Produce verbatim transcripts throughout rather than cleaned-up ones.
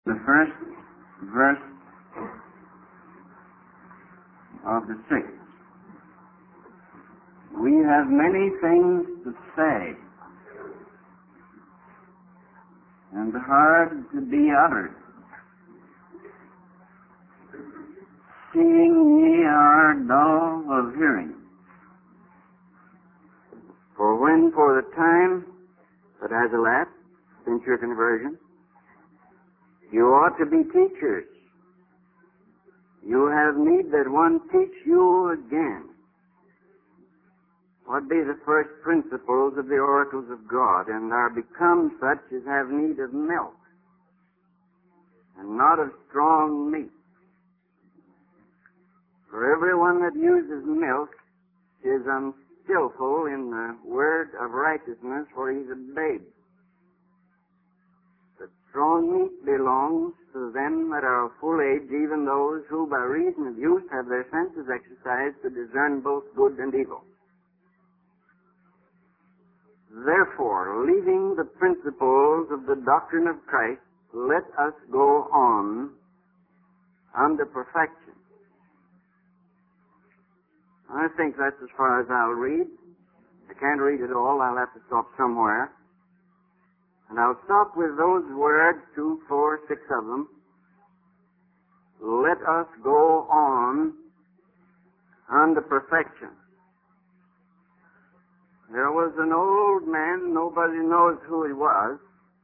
The first verse of the sixth. We have many things to say, and hard to be uttered. Seeing ye are dull of hearing. For when for the time that has elapsed since your conversion, you ought to be teachers. You have need that one teach you again what be the first principles of the oracles of God, and are become such as have need of milk, and not of strong meat. For everyone that uses milk is unskillful in the word of righteousness, for he's a babe. But strong meat belongs to them that are of full age, even those who by reason of use have their senses exercised to discern both good and evil. Therefore, leaving the principles of the doctrine of Christ, let us go on unto perfection. I think that's as far as I'll read. I can't read it all. I'll have to stop somewhere. And I'll stop with those words, two, four, six of them. Let us go on unto perfection. There was an old man, nobody knows who he was.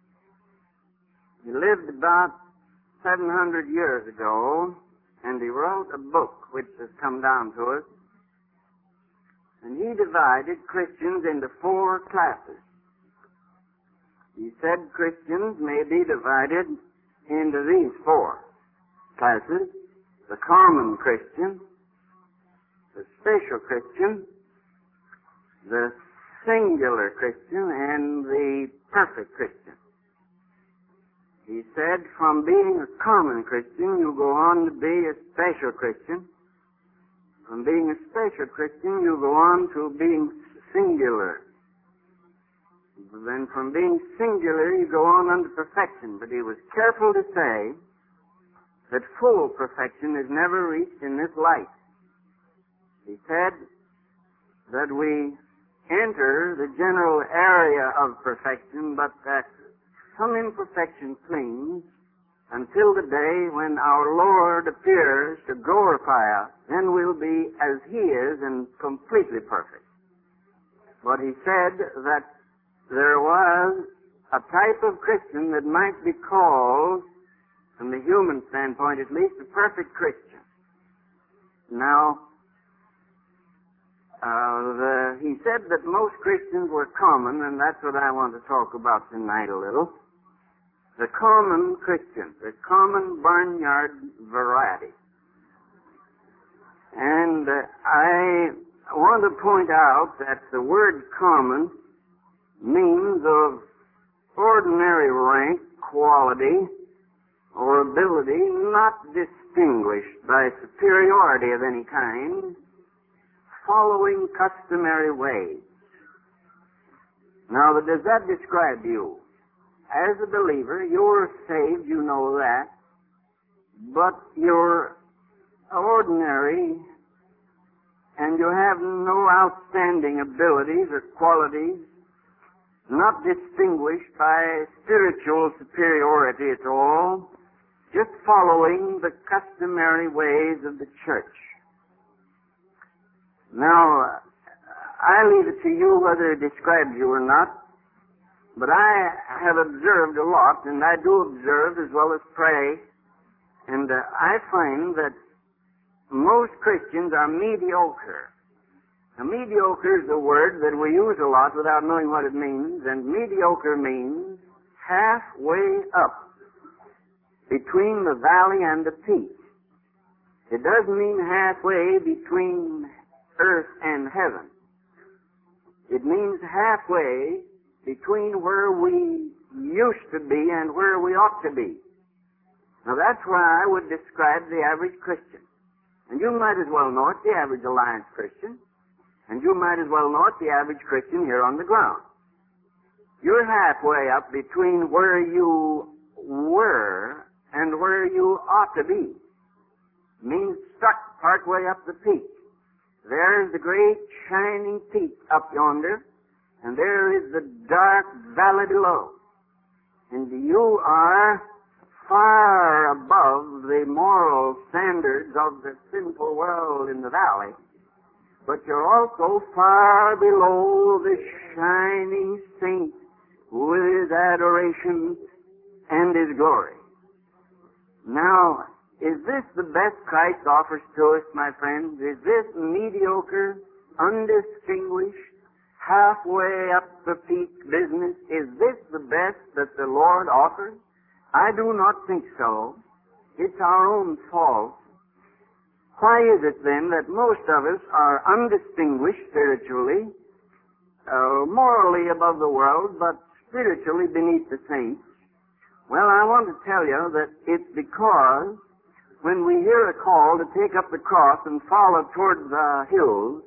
He lived about seven hundred years ago, and he wrote a book which has come down to us. And he divided Christians into four classes. He said Christians may be divided into these four classes: the common Christian, the special Christian, the singular Christian, and the perfect Christian. He said from being a common Christian, you go on to be a special Christian. From being a special Christian, you go on to being singular. Then from being singular, you go on unto perfection. But he was careful to say that full perfection is never reached in this life. He said that we enter the general area of perfection, but that some imperfection clings until the day when our Lord appears to glorify us. Then we'll be as He is and completely perfect. But he said that there was a type of Christian that might be called, from the human standpoint at least, a perfect Christian. Now, Uh, the, he said that most Christians were common, and that's what I want to talk about tonight a little. The common Christian, the common barnyard variety. And uh, I want to point out that the word common means of ordinary rank, quality, or ability, not distinguished by superiority of any kind, following customary ways. Now, does that describe you? As a believer, you're saved, you know that, but you're ordinary and you have no outstanding abilities or qualities, not distinguished by spiritual superiority at all, just following the customary ways of the church. Now, I leave it to you whether it describes you or not, but I have observed a lot, and I do observe as well as pray, and uh, I find that most Christians are mediocre. Now, mediocre is a word that we use a lot without knowing what it means, and mediocre means halfway up between the valley and the peak. It doesn't mean halfway between earth and heaven. It means halfway between where we used to be and where we ought to be. Now that's why I would describe the average Christian. And you might as well know it, the average Alliance Christian. And you might as well know it, the average Christian here on the ground. You're halfway up between where you were ought to be. Means stuck part way up the peak. There's the great shining peak up yonder, and there is the dark valley below. And you are far above the moral standards of the sinful world in the valley, but you're also far below the shining saint with his adoration and his glory. Now, is this the best Christ offers to us, my friends? Is this mediocre, undistinguished, halfway up the peak business? Is this the best that the Lord offers? I do not think so. It's our own fault. Why is it then that most of us are undistinguished spiritually, uh, morally above the world, but spiritually beneath the saints? Well, I want to tell you that it's because when we hear a call to take up the cross and follow toward the hills,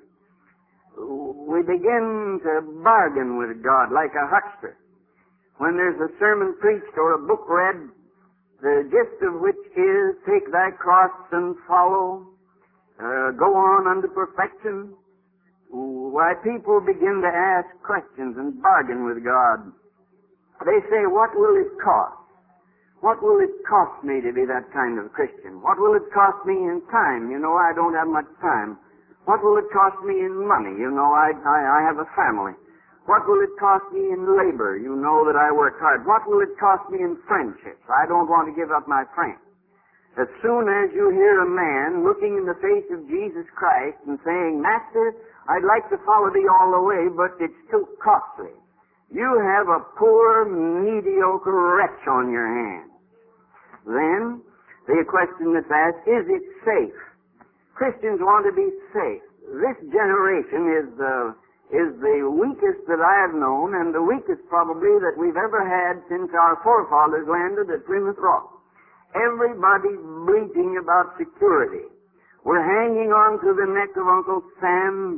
we begin to bargain with God like a huckster. When there's a sermon preached or a book read, the gist of which is, take thy cross and follow, uh, go on unto perfection, why, people begin to ask questions and bargain with God. They say, what will it cost? What will it cost me to be that kind of Christian? What will it cost me in time? You know, I don't have much time. What will it cost me in money? You know, I, I, I have a family. What will it cost me in labor? You know that I work hard. What will it cost me in friendships? I don't want to give up my friends. As soon as you hear a man looking in the face of Jesus Christ and saying, Master, I'd like to follow thee all the way, but it's too costly, you have a poor, mediocre wretch on your hands. Then, the question that's asked, is it safe? Christians want to be safe. This generation is the, is the weakest that I have known, and the weakest probably that we've ever had since our forefathers landed at Plymouth Rock. Everybody's bleating about security. We're hanging on to the neck of Uncle Sam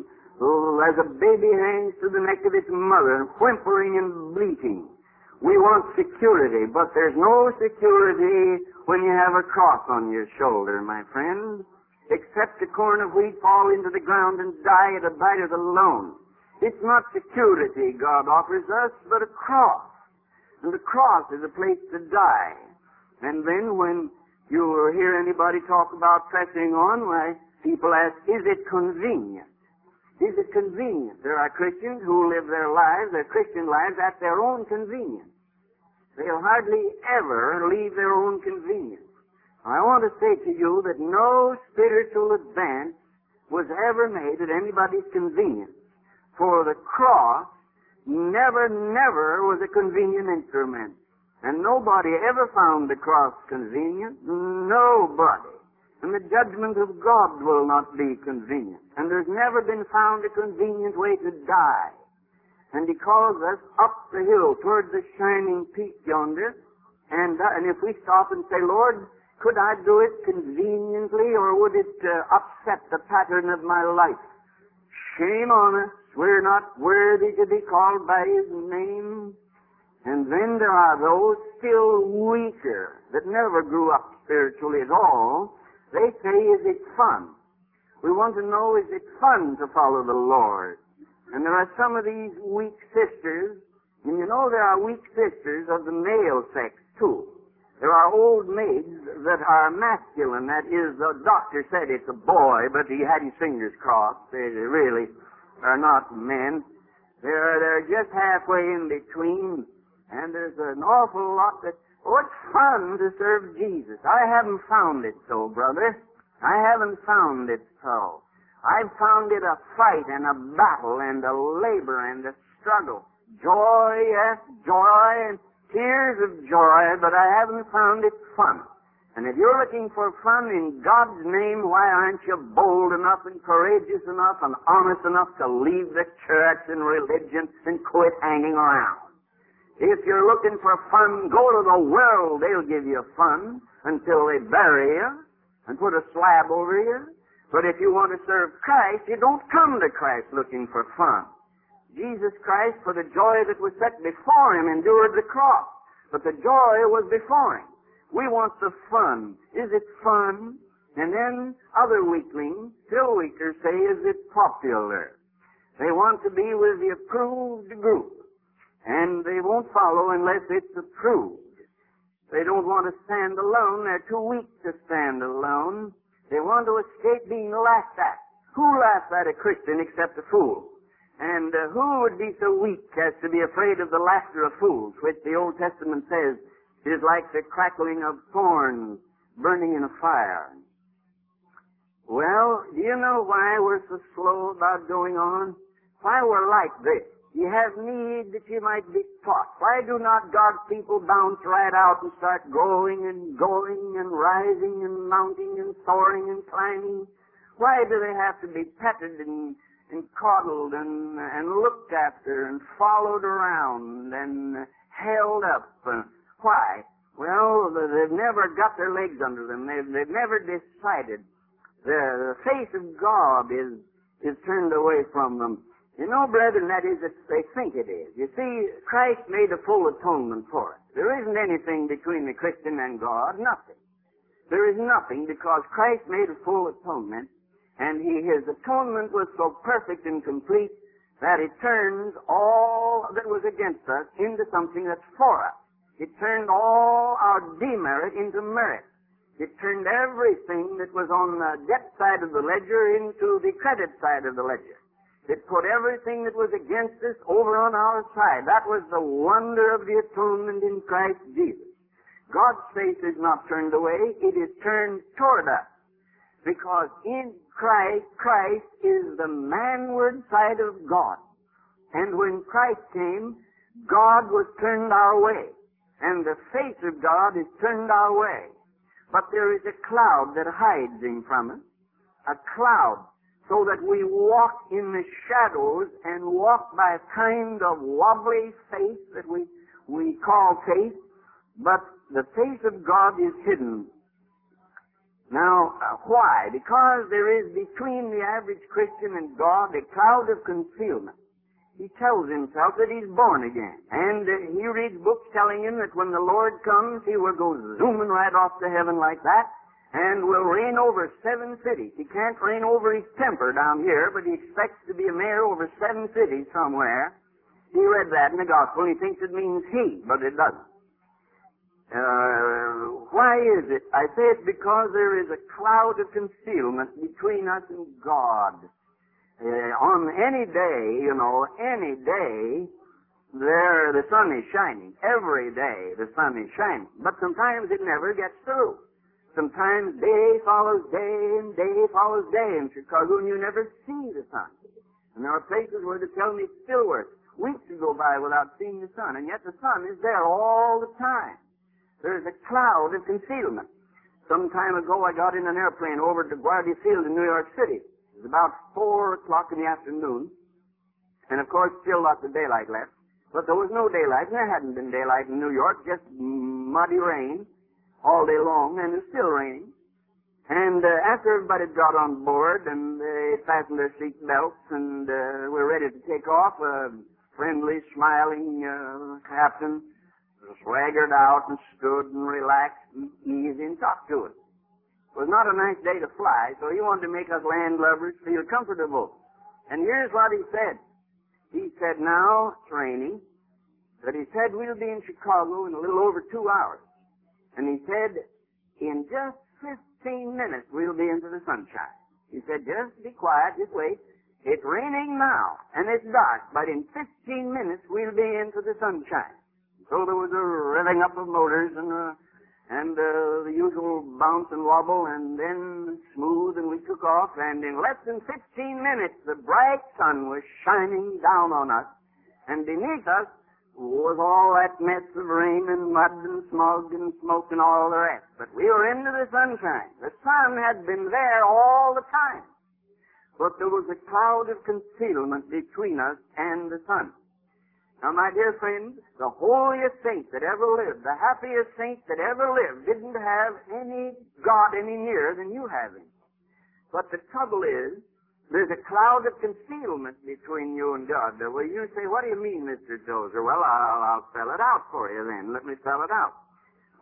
as a baby hangs to the neck of its mother, whimpering and bleating. We want security, but there's no security when you have a cross on your shoulder, my friend, except a corn of wheat fall into the ground and die at a bite of the loan. It's not security God offers us, but a cross. And the cross is a place to die. And then when you hear anybody talk about pressing on, why, people ask, is it convenient? Is it convenient? There are Christians who live their lives, their Christian lives, at their own convenience. They'll hardly ever leave their own convenience. I want to say to you that no spiritual advance was ever made at anybody's convenience. For the cross never, never was a convenient instrument. And nobody ever found the cross convenient. Nobody. And the judgment of God will not be convenient. And there's never been found a convenient way to die. And He calls us up the hill toward the shining peak yonder. And, uh, and if we stop and say, Lord, could I do it conveniently, or would it uh, upset the pattern of my life? Shame on us. We're not worthy to be called by His name. And then there are those still weaker that never grew up spiritually at all. They say, is it fun? We want to know, is it fun to follow the Lord? And there are some of these weak sisters, and you know there are weak sisters of the male sex too. There are old maids that are masculine. That is, the doctor said it's a boy, but he had his fingers crossed. They really are not men. They're, they're just halfway in between, and there's an awful lot that, oh, it's fun to serve Jesus. I haven't found it so, brother. I haven't found it so. I've found it a fight and a battle and a labor and a struggle. Joy, yes, joy, and tears of joy, but I haven't found it fun. And if you're looking for fun in God's name, why aren't you bold enough and courageous enough and honest enough to leave the church and religion and quit hanging around? If you're looking for fun, go to the world. They'll give you fun until they bury you and put a slab over you. But if you want to serve Christ, you don't come to Christ looking for fun. Jesus Christ, for the joy that was set before Him, endured the cross. But the joy was before Him. We want the fun. Is it fun? And then other weaklings, still weaker, say, is it popular? They want to be with the approved group. And they won't follow unless it's approved. They don't want to stand alone. They're too weak to stand alone. They want to escape being laughed at. Who laughs at a Christian except a fool? And uh, who would be so weak as to be afraid of the laughter of fools, which the Old Testament says is like the crackling of thorns burning in a fire? Well, do you know why we're so slow about going on? Why we're like this? You have need that you might be taught. Why do not God's people bounce right out and start going and going and rising and mounting and soaring and climbing? Why do they have to be petted and, and coddled and, and looked after and followed around and held up? Uh, why? Well, they've never got their legs under them. They've, they've never decided. The, the face of God is, is turned away from them. You know, brethren, that is if they think it is. You see, Christ made a full atonement for us. There isn't anything between the Christian and God, nothing. There is nothing because Christ made a full atonement, and he, his atonement was so perfect and complete that it turns all that was against us into something that's for us. It turned all our demerit into merit. It turned everything that was on the debt side of the ledger into the credit side of the ledger. It put everything that was against us over on our side. That was the wonder of the atonement in Christ Jesus. God's face is not turned away. It is turned toward us. Because in Christ, Christ is the manward side of God. And when Christ came, God was turned our way. And the face of God is turned our way. But there is a cloud that hides him from us. A cloud. So that we walk in the shadows and walk by a kind of wobbly faith that we, we call faith, but the face of God is hidden. Now, uh, why? Because there is between the average Christian and God a cloud of concealment. He tells himself that he's born again, and uh, he reads books telling him that when the Lord comes, he will go zooming right off to heaven like that, and will reign over seven cities. He can't reign over his temper down here, but he expects to be a mayor over seven cities somewhere. He read that in the gospel, and he thinks it means he, but it doesn't. Uh, why is it? I say it's because there is a cloud of concealment between us and God. Uh, on any day, you know, any day, there the sun is shining. Every day the sun is shining. But sometimes it never gets through. Sometimes day follows day and day follows day in Chicago, and you never see the sun. And there are places where they tell me it's still worse. Weeks to go by without seeing the sun, and yet the sun is there all the time. There's a cloud of concealment. Some time ago I got in an airplane over to Guardia Field in New York City. It was about four o'clock in the afternoon, and of course still lots of daylight left. But there was no daylight, and there hadn't been daylight in New York, just muddy rain all day long, and it's still raining. And uh, after everybody got on board and they fastened their seat belts and uh, were ready to take off, a friendly, smiling uh, captain swaggered out and stood and relaxed and easy and talked to us. It was not a nice day to fly, so he wanted to make us land lubbers feel comfortable. And here's what he said. He said, now it's raining, but he said we'll be in Chicago in a little over two hours. And he said, in just fifteen minutes, we'll be into the sunshine. He said, just be quiet, just wait. It's raining now, and it's dark, but in fifteen minutes, we'll be into the sunshine. So there was a revving up of motors and, uh, and uh, the usual bounce and wobble, and then smooth, and we took off, and in less than fifteen minutes, the bright sun was shining down on us, and beneath us was all that mess of rain and mud and smog and smoke and all the rest. But we were into the sunshine. The sun had been there all the time. But there was a cloud of concealment between us and the sun. Now, my dear friends, the holiest saint that ever lived, the happiest saint that ever lived, didn't have any God any nearer than you have him. But the trouble is, there's a cloud of concealment between you and God. Well, you say, what do you mean, Mister Tozer? Well, I'll, I'll spell it out for you then. Let me spell it out.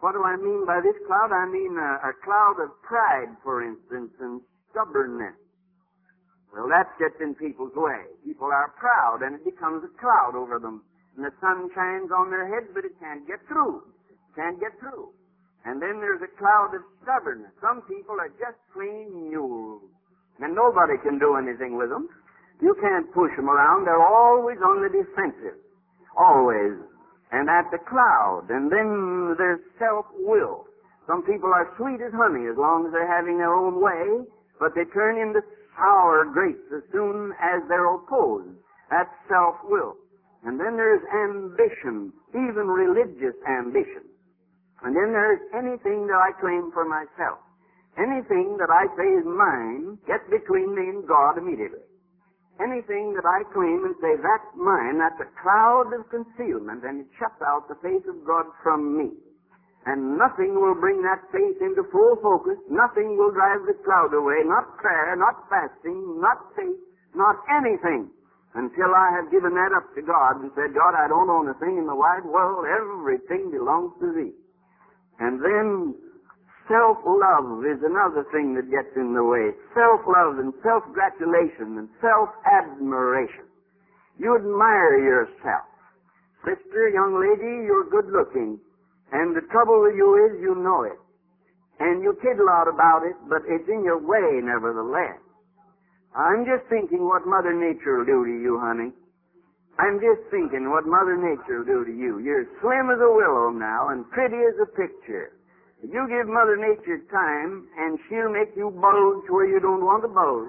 What do I mean by this cloud? I mean a, a cloud of pride, for instance, and stubbornness. Well, that gets in people's way. People are proud, and it becomes a cloud over them. And the sun shines on their heads, but it can't get through. Can't get through. And then there's a cloud of stubbornness. Some people are just plain mules, and nobody can do anything with them. You can't push them around. They're always on the defensive. Always. And that's a cloud. And then there's self-will. Some people are sweet as honey as long as they're having their own way, but they turn into sour grapes as soon as they're opposed. That's self-will. And then there's ambition, even religious ambition. And then there's anything that I claim for myself. Anything that I say is mine gets between me and God immediately. Anything that I claim and say, that's mine, that's a cloud of concealment, and it shuts out the face of God from me. And nothing will bring that face into full focus. Nothing will drive the cloud away. Not prayer, not fasting, not faith, not anything. Until I have given that up to God and said, God, I don't own a thing in the wide world. Everything belongs to Thee. And then self-love is another thing that gets in the way. Self-love and self-gratulation and self-admiration. You admire yourself. Sister, young lady, you're good-looking. And the trouble with you is you know it. And you kid a lot about it, but it's in your way nevertheless. I'm just thinking what Mother Nature will do to you, honey. I'm just thinking what Mother Nature will do to you. You're slim as a willow now and pretty as a picture. You give Mother Nature time, and she'll make you bulge where you don't want to bulge.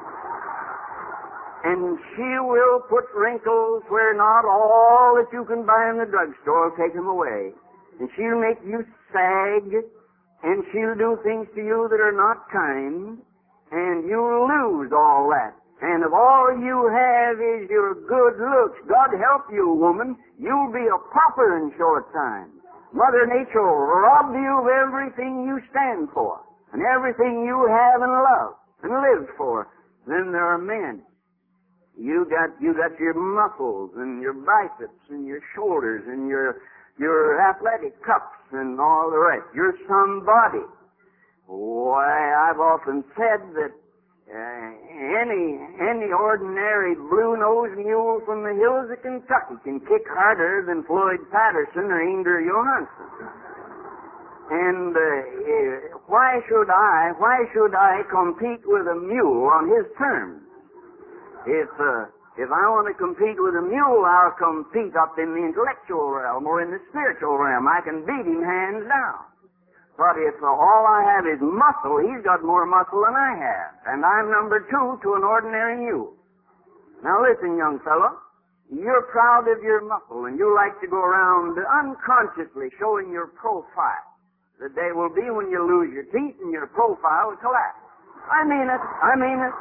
And she will put wrinkles where not all that you can buy in the drugstore will take them away. And she'll make you sag, and she'll do things to you that are not kind, and you'll lose all that. And if all you have is your good looks, God help you, woman, you'll be a pauper in short time. Mother Nature will rob you of everything you stand for, and everything you have and love, and live for. Then there are men. You got, you got your muscles, and your biceps, and your shoulders, and your, your athletic cups, and all the rest. You're somebody. Why, I've often said that Uh, any any ordinary blue-nosed mule from the hills of Kentucky can kick harder than Floyd Patterson or Inger Johansson. And uh, why should I why should I compete with a mule on his terms? If uh, if I want to compete with a mule, I'll compete up in the intellectual realm or in the spiritual realm. I can beat him hands down. But if uh, all I have is muscle, he's got more muscle than I have. And I'm number two to an ordinary mule. Now listen, young fellow. You're proud of your muscle, and you like to go around unconsciously showing your profile. The day will be when you lose your teeth and your profile will collapse. I mean it. I mean it.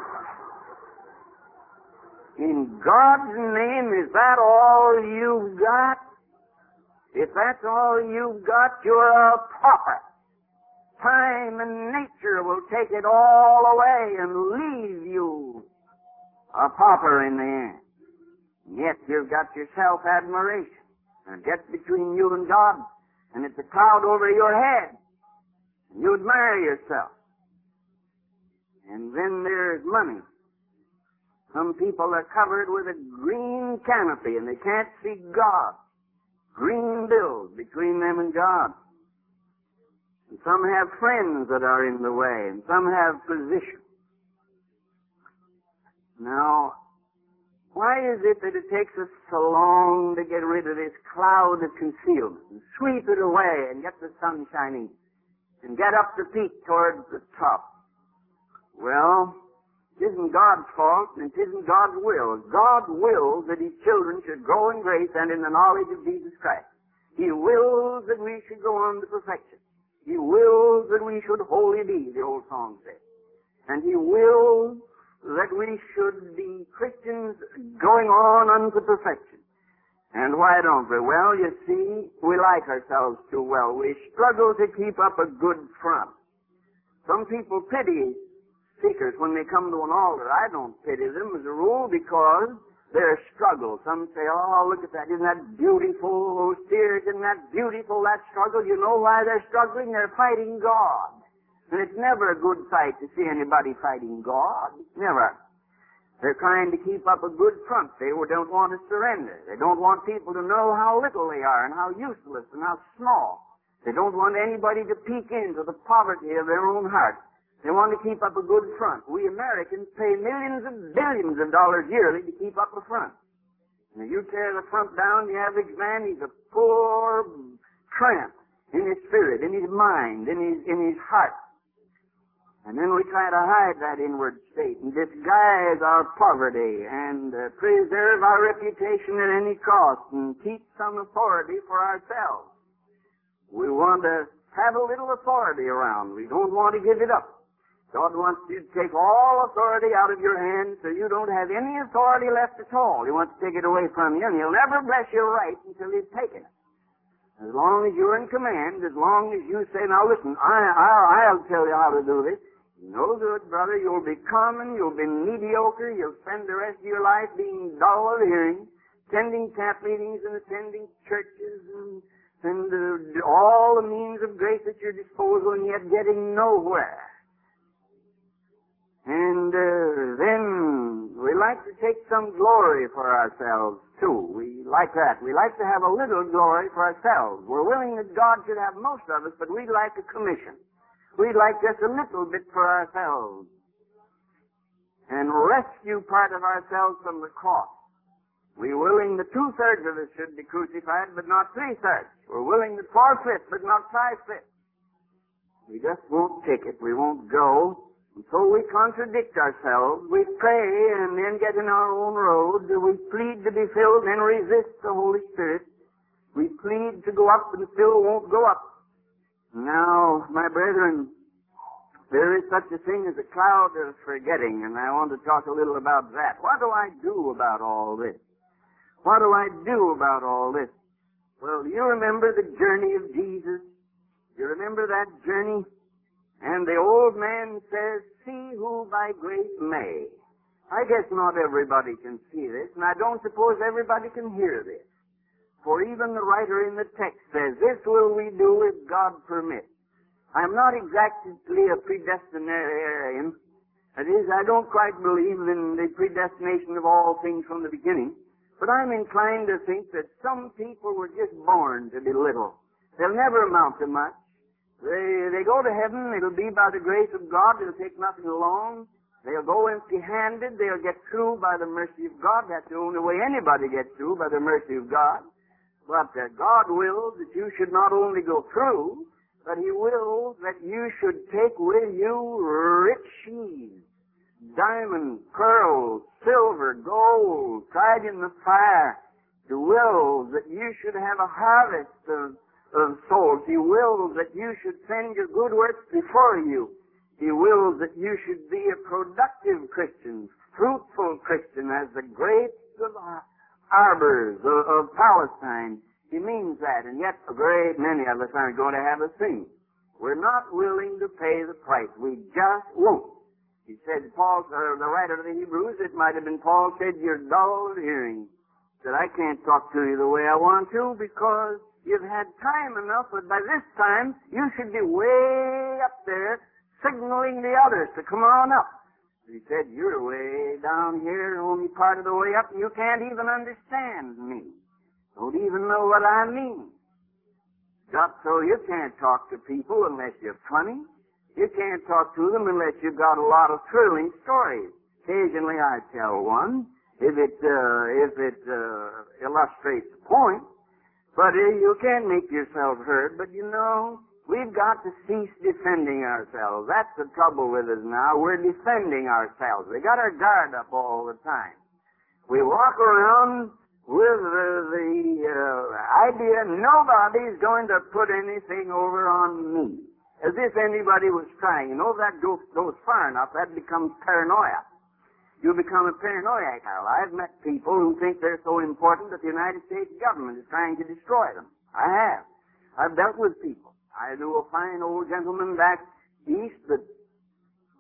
In God's name, is that all you've got? If that's all you've got, you're a pauper. Time and nature will take it all away and leave you a pauper in the end. Yet you've got your self-admiration. And it gets between you and God, and it's a cloud over your head. And you admire yourself. And then there's money. Some people are covered with a green canopy, and they can't see God. Green bills between them and God. And some have friends that are in the way, and some have position. Now, why is it that it takes us so long to get rid of this cloud of concealment and sweep it away and get the sun shining and get up the peak towards the top? Well, it isn't God's fault, and it isn't God's will. God wills that His children should grow in grace and in the knowledge of Jesus Christ. He wills that we should go on to perfection. He wills that we should wholly be, the old song says. And He wills that we should be Christians going on unto perfection. And why don't we? Well, you see, we like ourselves too well. We struggle to keep up a good front. Some people pity seekers when they come to an altar. I don't pity them as a rule because their struggle. Some say, oh, look at that. Isn't that beautiful? Those tears, isn't that beautiful, that struggle? You know why they're struggling? They're fighting God. And it's never a good sight to see anybody fighting God. Never. They're trying to keep up a good front. They don't want to surrender. They don't want people to know how little they are and how useless and how small. They don't want anybody to peek into the poverty of their own heart. They want to keep up a good front. We Americans pay millions and billions of dollars yearly to keep up a front. And if you tear the front down, the average man, he's a poor tramp in his spirit, in his mind, in his, in his heart. And then we try to hide that inward state and disguise our poverty and uh, preserve our reputation at any cost and keep some authority for ourselves. We want to have a little authority around. We don't want to give it up. God wants you to take all authority out of your hands so you don't have any authority left at all. He wants to take it away from you, and He'll never bless your right until He's taken it. As long as you're in command, as long as you say, now listen, I, I'll, I'll tell you how to do this. No good, brother. You'll be common. You'll be mediocre. You'll spend the rest of your life being dull of hearing, attending camp meetings and attending churches and, and uh, all the means of grace at your disposal, and yet getting nowhere. And uh, then we like to take some glory for ourselves, too. We like that. We like to have a little glory for ourselves. We're willing that God should have most of us, but we'd like a commission. We'd like just a little bit for ourselves. And rescue part of ourselves from the cross. We're willing that two-thirds of us should be crucified, but not three-thirds. We're willing that four-fifths, but not five-fifths. We just won't take it. We won't go. And so we contradict ourselves. We pray and then get in our own road. We plead to be filled and resist the Holy Spirit. We plead to go up and still won't go up. Now, my brethren, there is such a thing as a cloud of forgetting, and I want to talk a little about that. What do I do about all this? What do I do about all this? Well, you remember the journey of Jesus? You remember that journey? And the old man says, see who by grace may. I guess not everybody can see this, and I don't suppose everybody can hear this. For even the writer in the text says, this will we do if God permits. I'm not exactly a predestinarian. That is, I don't quite believe in the predestination of all things from the beginning. But I'm inclined to think that some people were just born to be little. They'll never amount to much. They, they go to heaven, it'll be by the grace of God, it'll take nothing long. They'll go empty-handed, they'll get through by the mercy of God. That's the only way anybody gets through, by the mercy of God. But uh, God wills that you should not only go through, but He wills that you should take with you rich sheaves, diamonds, pearls, silver, gold, tried in the fire. He wills that you should have a harvest of of souls. He wills that you should send your good works before you. He wills that you should be a productive Christian, fruitful Christian, as the grapes of arbors of, of Palestine. He means that, and yet a great many of us aren't going to have a thing. We're not willing to pay the price. We just won't. He said, Paul, uh, the writer of the Hebrews, it might have been Paul, said, you're dull of hearing. That I can't talk to you the way I want to because you've had time enough, but by this time, you should be way up there signaling the others to come on up. He said, you're way down here, only part of the way up, and you can't even understand me. Don't even know what I mean. Got so you can't talk to people unless you're funny. You can't talk to them unless you've got a lot of thrilling stories. Occasionally I tell one, if it, uh, if it, uh, illustrates the point. But uh, you can't make yourself heard. But you know, we've got to cease defending ourselves. That's the trouble with us now. We're defending ourselves. We got our guard up all the time. We walk around with uh, the uh, idea nobody's going to put anything over on me. As if anybody was trying. You know, if that goes, goes far enough, that becomes paranoia. You become a paranoiac, Hal. I've met people who think they're so important that the United States government is trying to destroy them. I have. I've dealt with people. I knew a fine old gentleman back east that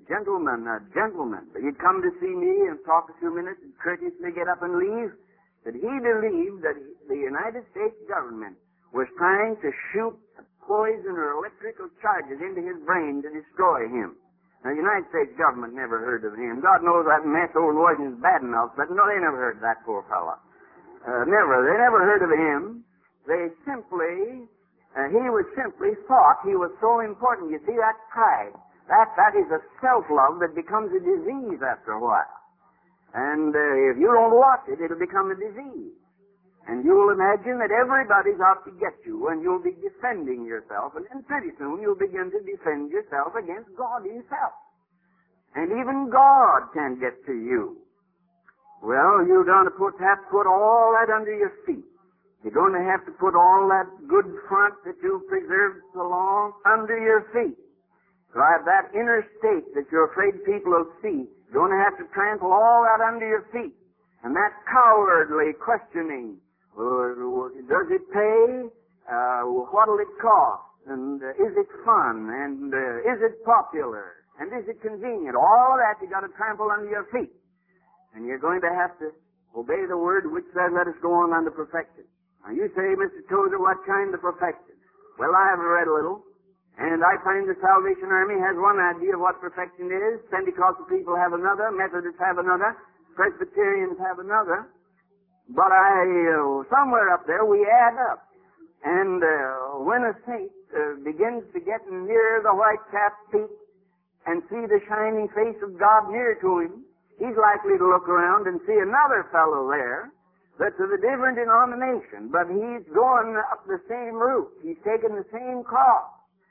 gentleman, a gentleman. He'd come to see me and talk a few minutes and courteously get up and leave. That he believed that the United States government was trying to shoot poison or electrical charges into his brain to destroy him. Now, the United States government never heard of him. God knows that method wasn't bad enough, but no, they never heard of that poor fellow. Uh, never. They never heard of him. They simply, uh, he was simply thought he was so important. You see, that pride, that, that is a self-love that becomes a disease after a while. And uh, if you don't watch it, it'll become a disease. And you'll imagine that everybody's out to get you, and you'll be defending yourself, and then pretty soon you'll begin to defend yourself against God himself. And even God can't get to you. Well, you're going to put, have to put all that under your feet. You're going to have to put all that good front that you've preserved so long under your feet. So have that inner state that you're afraid people will see. You're going to have to trample all that under your feet. And that cowardly questioning, Uh, does it pay? Uh, what'll it cost? And uh, is it fun? And uh, is it popular? And is it convenient? All of that you got to trample under your feet. And you're going to have to obey the word which says, let us go on unto perfection. Now you say, Mister Tozer, what kind of perfection? Well, I have read a little, and I find the Salvation Army has one idea of what perfection is. Pentecostal people have another. Methodists have another. Presbyterians have another. But I, uh, somewhere up there, we add up. And uh, when a saint uh, begins to get near the white-capped peak and see the shining face of God near to him, he's likely to look around and see another fellow there that's of a different denomination, but he's going up the same route. He's taking the same cross.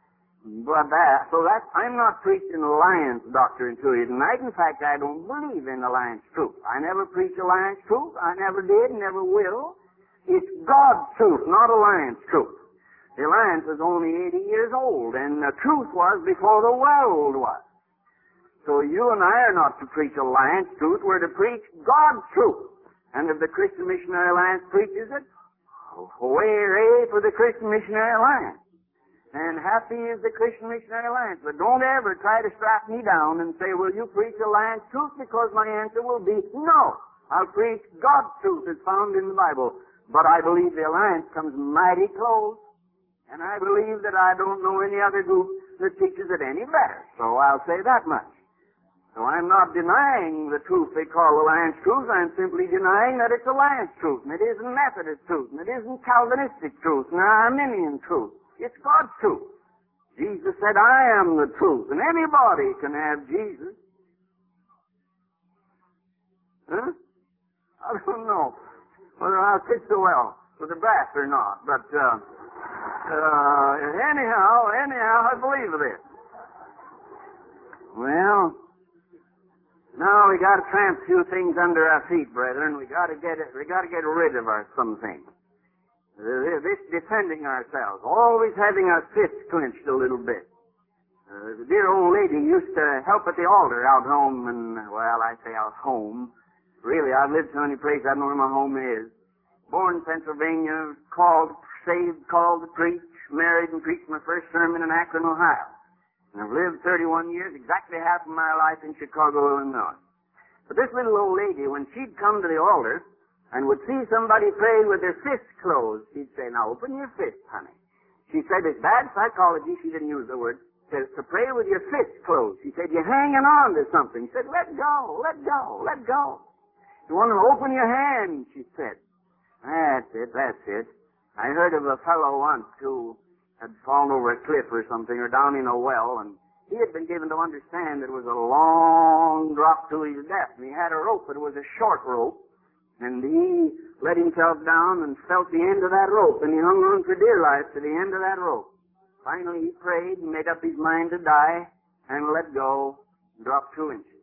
But that, so that, I'm not preaching alliance doctrine to you tonight. In fact, I don't believe in alliance truth. I never preach alliance truth. I never did, never will. It's God's truth, not alliance truth. The alliance is only eighty years old, and the truth was before the world was. So you and I are not to preach alliance truth. We're to preach God's truth. And if the Christian Missionary Alliance preaches it, hooray for the Christian Missionary Alliance. And happy is the Christian Missionary Alliance. But don't ever try to strap me down and say, will you preach alliance truth? Because my answer will be, no. I'll preach God's truth as found in the Bible. But I believe the alliance comes mighty close. And I believe that I don't know any other group that teaches it any better. So I'll say that much. So I'm not denying the truth they call alliance truth. I'm simply denying that it's alliance truth. And it isn't Methodist truth. And it isn't Calvinistic truth. And Arminian truth. It's God's truth. Jesus said, I am the truth. And anybody can have Jesus. Huh? I don't know whether I'll fit so well with the brass or not. But, uh, uh, anyhow, anyhow, I believe this. Well, now we got to tramp a few things under our feet, brethren. We got to get it. We got to get rid of our some things. Uh, this defending ourselves, always having our fists clenched a little bit. Uh, the dear old lady used to help at the altar out home, and, well, I say out home. Really, I've lived so many places, I don't know where my home is. Born in Pennsylvania, called, saved, called to preach, married and preached my first sermon in Akron, Ohio. And I've lived thirty-one years, exactly half of my life in Chicago, Illinois. But this little old lady, when she'd come to the altar, and would see somebody pray with their fists closed, she'd say, now open your fist, honey. She said it's bad psychology, she didn't use the word, to, to pray with your fists closed. She said, you're hanging on to something. She said, let go, let go, let go. You want to open your hand, she said. That's it, that's it. I heard of a fellow once who had fallen over a cliff or something, or down in a well, and he had been given to understand that it was a long drop to his death. And he had a rope, but it was a short rope. And he let himself down and felt the end of that rope, and he hung on for dear life to the end of that rope. Finally, he prayed and made up his mind to die and let go, drop two inches.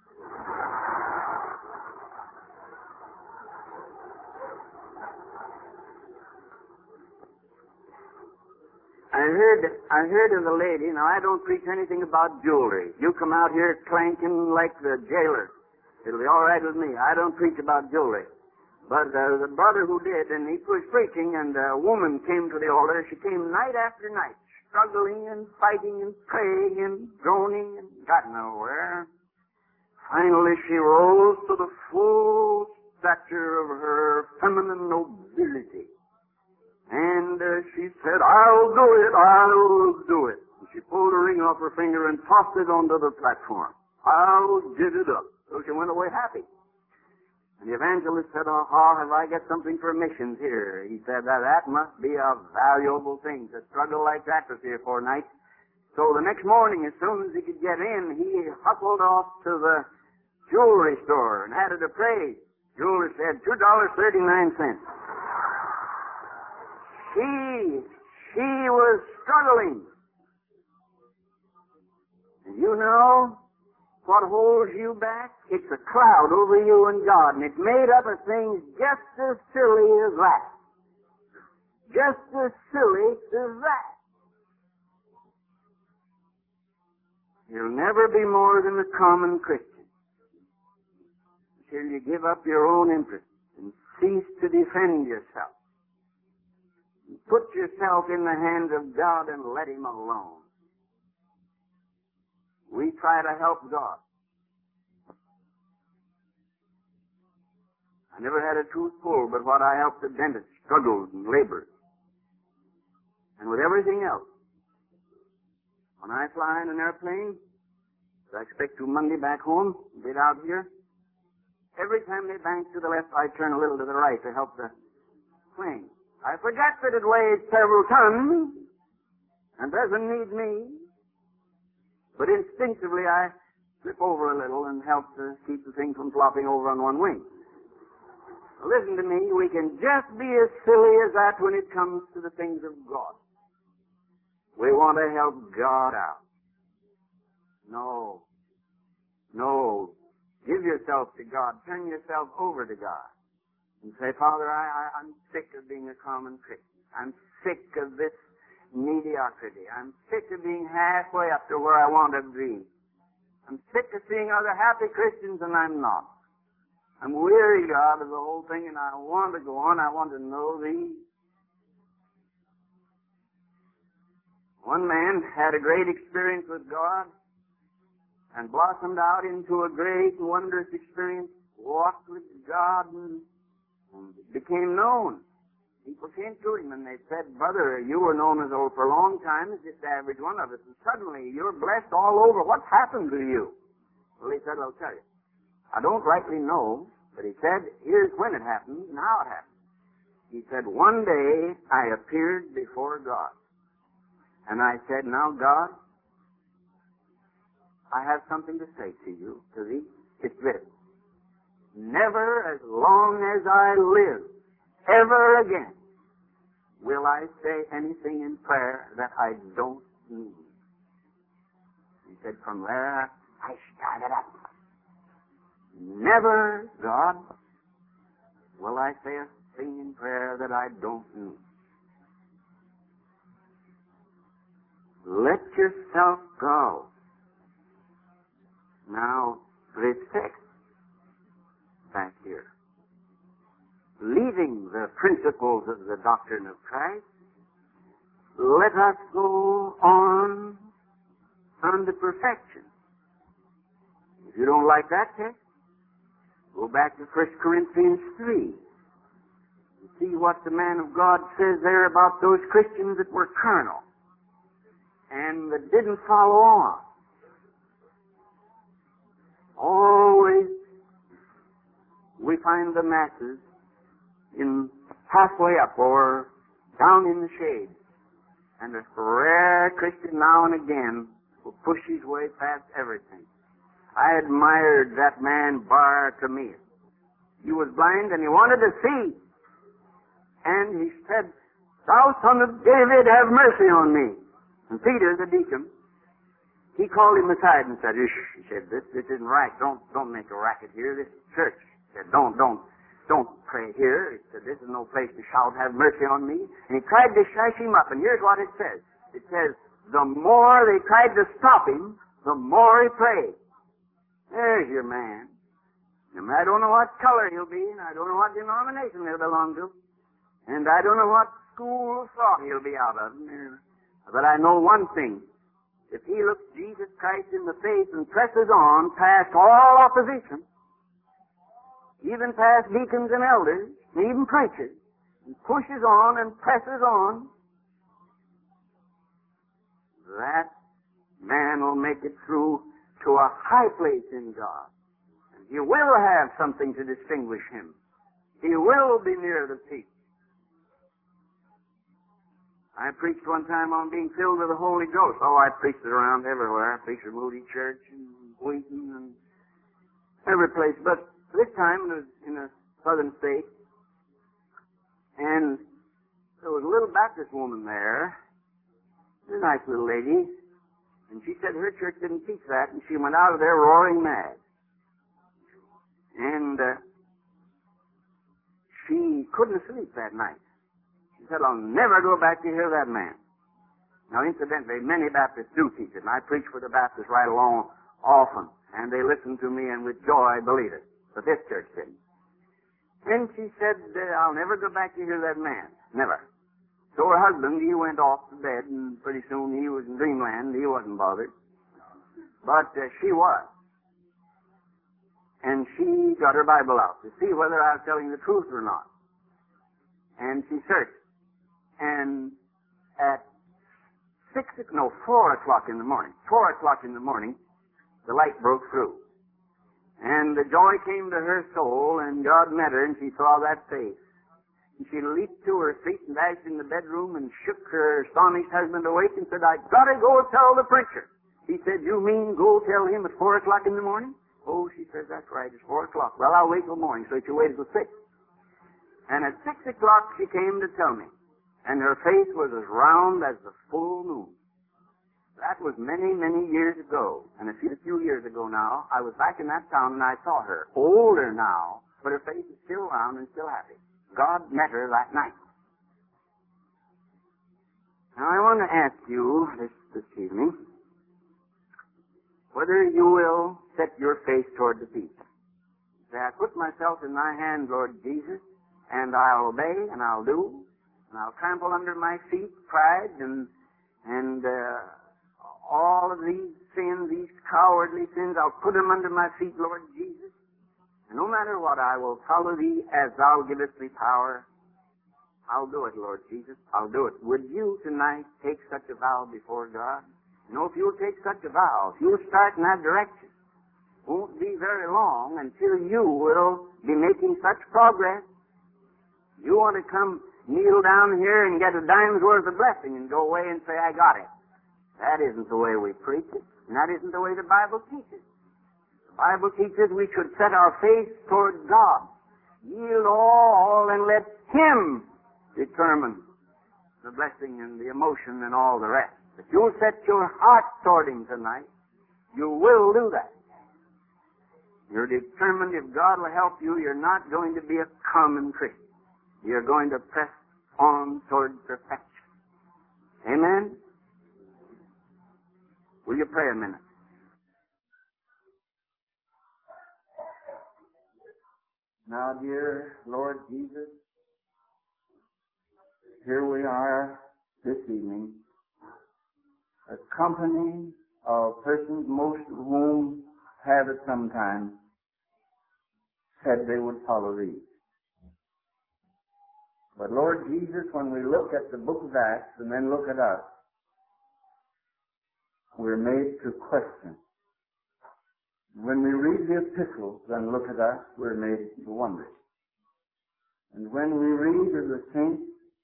I heard, I heard of the lady. Now, I don't preach anything about jewelry. You come out here clanking like the jailer. It'll be all right with me. I don't preach about jewelry. But uh, the brother who did, and he was preaching, and a woman came to the altar. She came night after night, struggling and fighting and praying and groaning and got nowhere. Finally, she rose to the full stature of her feminine nobility. And uh, she said, I'll do it, I'll do it. And she pulled a ring off her finger and tossed it onto the platform. I'll give it up. So she went away happy. And the evangelist said, oh, have I got something for missions here? He said, that, that must be a valuable thing to struggle like that for three or four nights. So the next morning, as soon as he could get in, he hustled off to the jewelry store and had it appraised. Jeweler said, two dollars and thirty-nine cents. She, she was struggling. And you know what holds you back? It's a cloud over you and God, and it's made up of things just as silly as that. Just as silly as that. You'll never be more than a common Christian until you give up your own interest and cease to defend yourself. Put yourself in the hands of God and let Him alone. We try to help God. I never had a tooth pulled, but what I helped the dentist struggled and labored. And with everything else, when I fly in an airplane, I expect to Monday back home, get out here, every time they bank to the left, I turn a little to the right to help the plane. I forget that it weighs several tons and doesn't need me. But instinctively, I slip over a little and help to keep the thing from flopping over on one wing. Now, listen to me. We can just be as silly as that when it comes to the things of God. We want to help God out. No. No. Give yourself to God. Turn yourself over to God. And say, Father, I, I, I'm sick of being a common Christian. I'm sick of this mediocrity. I'm sick of being halfway up to where I want to be. I'm sick of seeing other happy Christians and I'm not. I'm weary, God, of the whole thing, and I want to go on. I want to know Thee. One man had a great experience with God and blossomed out into a great and wondrous experience, walked with God and, and became known. People came to him and they said, Brother, you were known as old for a long time as just the average one of us, and suddenly you're blessed all over. What's happened to you? Well, he said, I'll tell you. I don't rightly know, but he said, here's when it happened and how it happened. He said, one day I appeared before God. And I said, now God, I have something to say to you, to Thee. It's this. Never as long as I live, ever again, will I say anything in prayer that I don't mean. He said, from there, I started up. Never, God, will I say a thing in prayer that I don't mean. Let yourself go. Now, this text back here. Leaving the principles of the doctrine of Christ, let us go on unto perfection. If you don't like that text, go back to First Corinthians three. And see what the man of God says there about those Christians that were carnal and that didn't follow on. Always we find the masses in halfway up or down in the shade. And a rare Christian now and again will push his way past everything. I admired that man Bartimaeus. He was blind and he wanted to see. And he said, Thou son of David, have mercy on me. And Peter, the deacon, he called him aside and said, Ish, he said, this, this isn't right. Don't, don't make a racket here. This is church. He said, don't, don't. Don't pray here. He said, this is no place to shout, have mercy on me. And he tried to shush him up. And here's what it says. It says, the more they tried to stop him, the more he prayed. There's your man. And I don't know what color he'll be, and I don't know what denomination he'll belong to. And I don't know what school of thought he'll be out of. But I know one thing. If he looks Jesus Christ Christ in the faith and presses on past all opposition, even past deacons and elders, and even preachers, and pushes on and presses on, that man will make it through to a high place in God. And he will have something to distinguish him. He will be near the peak. I preached one time on being filled with the Holy Ghost. Oh, I preached it around everywhere. I preached at Moody Church and Wheaton and every place. But this time it was in a southern state. And there was a little Baptist woman there. A nice little lady. And she said her church didn't teach that. And she went out of there roaring mad. And uh, she couldn't sleep that night. She said, I'll never go back to hear that man. Now, incidentally, many Baptists do teach it, and I preach for the Baptists right along often, and they listen to me, and with joy I believe it. But this church didn't. And she said, I'll never go back to hear that man. Never. So her husband, he went off to bed, and pretty soon he was in dreamland. He wasn't bothered. But uh, she was. And she got her Bible out to see whether I was telling the truth or not. And she searched. And at six, no, four o'clock in the morning, four o'clock in the morning, the light broke through. And the joy came to her soul, and God met her, and she saw that face. And she leaped to her feet and dashed in the bedroom and shook her astonished husband awake and said, I gotta go tell the preacher. He said, you mean go tell him at four o'clock in the morning? Oh, she says, that's right, it's four o'clock. Well, I'll wait till morning, so she waited till six. And at six o'clock she came to tell me. And her face was as round as the full moon. That was many, many years ago. And a few, a few years ago now, I was back in that town and I saw her. Older now, but her face is still round and still happy. God met her that night. Now I want to ask you this, this evening, whether you will set your face toward the peak. Say, I put myself in thy hand, Lord Jesus, and I'll obey and I'll do. And I'll trample under my feet pride and and uh, all of these sins, these cowardly sins, I'll put them under my feet, Lord Jesus. And no matter what, I will follow thee as thou givest me power. I'll do it, Lord Jesus. I'll do it. Would you tonight take such a vow before God? You know, if you'll take such a vow, if you'll start in that direction, it won't be very long until you will be making such progress. You want to come kneel down here and get a dime's worth of blessing and go away and say, I got it. That isn't the way we preach it, and that isn't the way the Bible teaches. The Bible teaches we should set our face toward God, yield all, and let Him determine the blessing and the emotion and all the rest. If you'll set your heart toward Him tonight, you will do that. You're determined, if God will help you, you're not going to be a common Christian. You're going to press on toward perfection. Amen? Will you pray a minute? Now, dear Lord Jesus, here we are this evening, a company of persons, most of whom have at some time said they would follow thee. But Lord Jesus, when we look at the book of Acts and then look at us, we're made to question. When we read the epistles and look at us, we're made to wonder. And when we read of the saints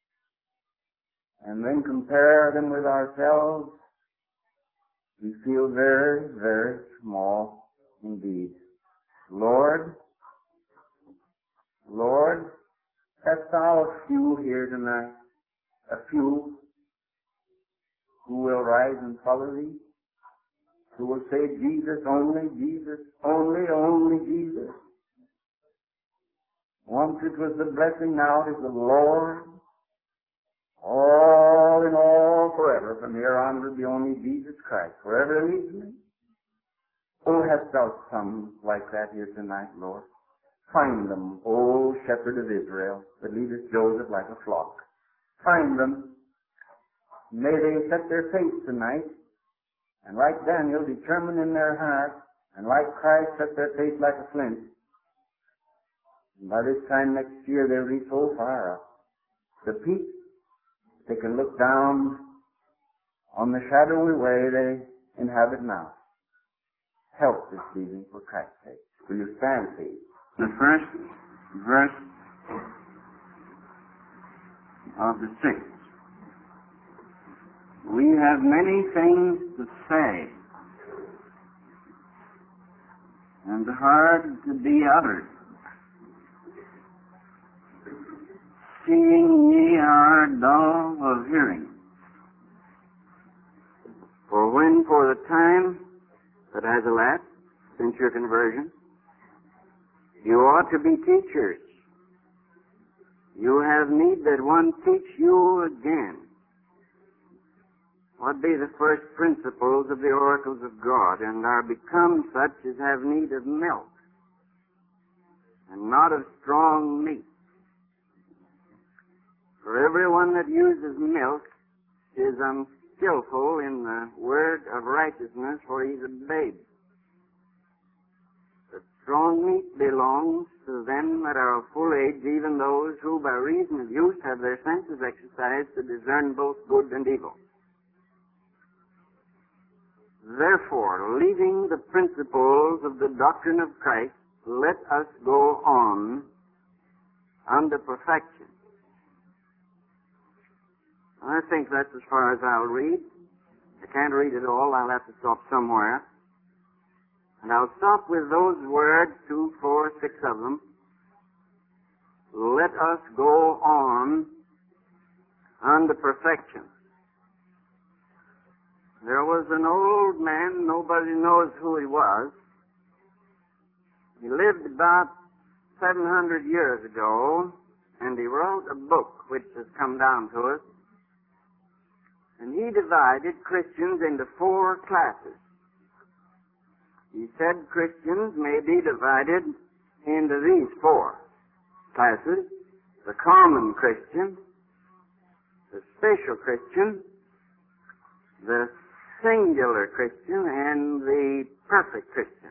and then compare them with ourselves, we feel very, very small indeed. Lord, Lord, hast thou a few here tonight, a few who will rise and follow thee, who will say, Jesus only, Jesus only, only Jesus. Once it was the blessing, now it is the Lord. All in all forever. From here on will be only Jesus Christ. Forever leads me. Oh, hast thou some like that here tonight, Lord? Find them, O shepherd of Israel, that leadest Joseph like a flock. Find them. May they set their face tonight and like Daniel, determined in their heart, and like Christ, set their face like a flint. And by this time next year, they'll be so far up the peak, they can look down on the shadowy way they inhabit now. Help this evening for Christ's sake. Will you stand, please? The first verse of the sixth. We have many things to say, and hard to be uttered. Seeing ye are dull of hearing. For when for the time that has elapsed since your conversion, you ought to be teachers. You have need that one teach you again what be the first principles of the oracles of God, and are become such as have need of milk, and not of strong meat. For everyone that uses milk is unskillful in the word of righteousness, for he's a babe. But strong meat belongs to them that are of full age, even those who by reason of use have their senses exercised to discern both good and evil. Therefore, leaving the principles of the doctrine of Christ, let us go on unto perfection. I think that's as far as I'll read. I can't read it all. I'll have to stop somewhere. And I'll stop with those words, two, four, six of them. Let us go on unto perfection. There was an old man, nobody knows who he was. He lived about seven hundred years ago, and he wrote a book which has come down to us. And he divided Christians into four classes. He said Christians may be divided into these four classes: the common Christian, the special Christian, the singular Christian, and the perfect Christian.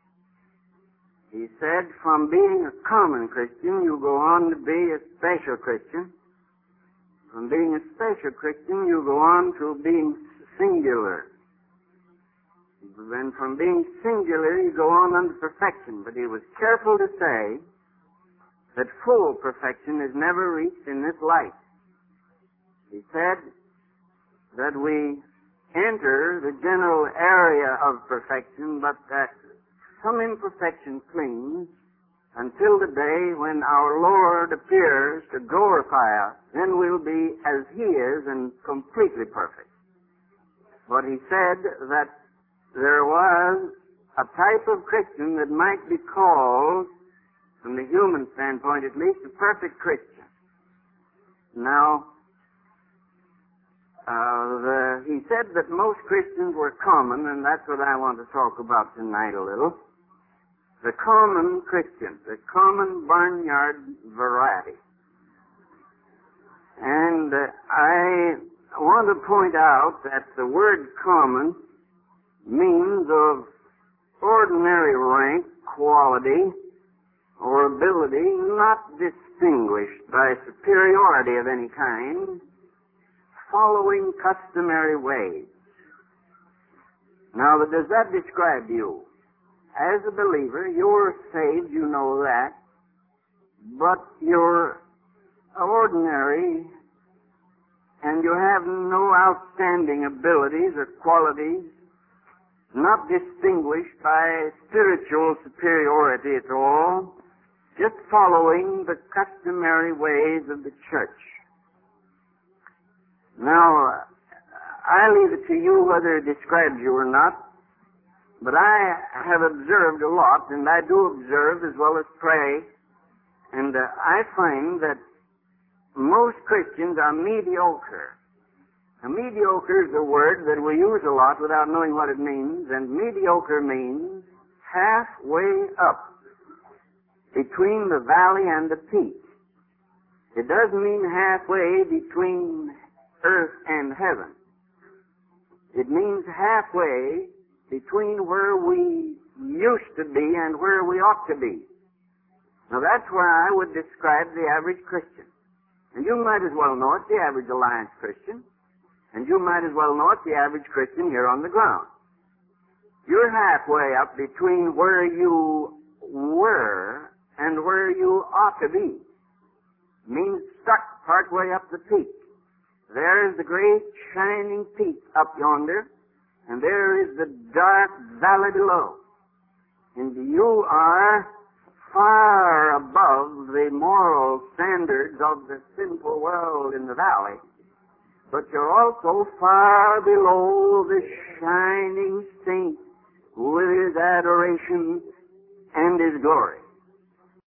He said from being a common Christian, you go on to be a special Christian. From being a special Christian, you go on to being singular. Then from being singular, you go on unto perfection. But he was careful to say that full perfection is never reached in this life. He said that we enter the general area of perfection, but that some imperfection clings until the day when our Lord appears to glorify us. Then we'll be as He is and completely perfect. But he said that there was a type of Christian that might be called, from the human standpoint at least, a perfect Christian. Now, uh, the, he said that most Christians were common, and that's what I want to talk about tonight a little. The common Christian, the common barnyard variety. And uh, I want to point out that the word common means of ordinary rank, quality, or ability, not distinguished by superiority of any kind, following customary ways. Now, does that describe you? As a believer, you're saved, you know that, but you're ordinary, and you have no outstanding abilities or qualities, not distinguished by spiritual superiority at all, just following the customary ways of the church. Now, I leave it to you whether it describes you or not, but I have observed a lot, and I do observe as well as pray, and uh, I find that most Christians are mediocre. Now, mediocre is a word that we use a lot without knowing what it means, and mediocre means halfway up between the valley and the peak. It doesn't mean halfway between earth and heaven. It means halfway between where we used to be and where we ought to be. Now that's where I would describe the average Christian. And you might as well know it, the average Alliance Christian. And you might as well know it, the average Christian here on the ground. You're halfway up between where you were and where you ought to be. It means stuck partway up the peak. There is the great shining peak up yonder, and there is the dark valley below. And you are far above the moral standards of the sinful world in the valley, but you're also far below the shining saint with his adoration and his glory.